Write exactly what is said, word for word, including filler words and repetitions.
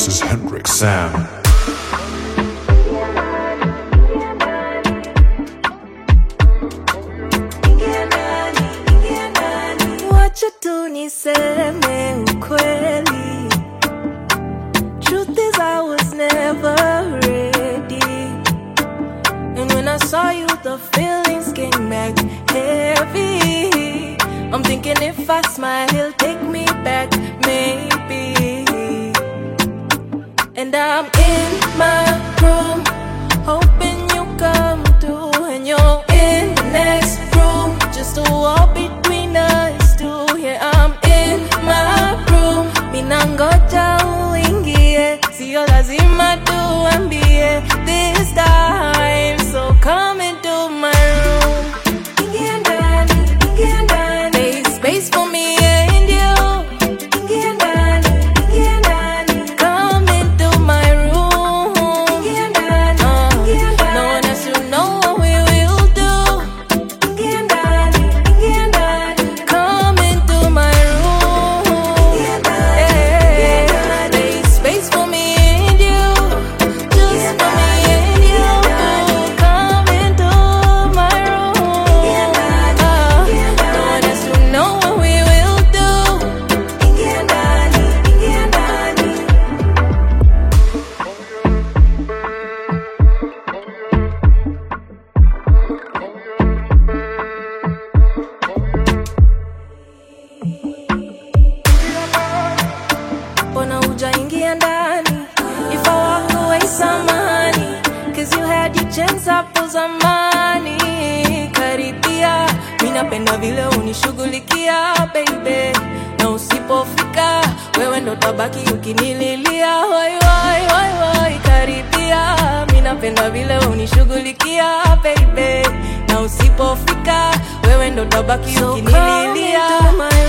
This is Hendrik Sam. Wacha tu niseme ukweli. Truth is I was never ready. And when I saw you the feelings came back heavy. I'm thinking if I smile he'll take me back, maybe. And I'm in my room, hoping you come through. And you're in the next room, just a wall between us two. Yeah, I'm in my room, minangoja uingie. Sio lazima tuambie this time. So come into my room. Ingia ndani, ingia ndani. There's space for me and you. Ingia ndani, ingia ndani. Come into my room. Ingia ndani, ingia ndani. No one has to know what we will do. Ingia ndani, ingia ndani. Come into my room. Ingia ndani, ingia ndani. There's space for me and you. Just for me and you. Come into my room. Ingia ndani, ingia ndani. No one has to know what we will do. Ingia ndani, ingia ndani. Mbona hujaingia ndani? If I walk away samahani, cause you had your chance hapo zamani. Karibia, minapenda vile unishughulikia baby. Na usipofika, wewe ndo tabaki ukinililia. Wai wai wai wai, karibia, minapenda vile unishughulikia baby. Na usipofika, wewe ndo tabaki ukinililia. So come into my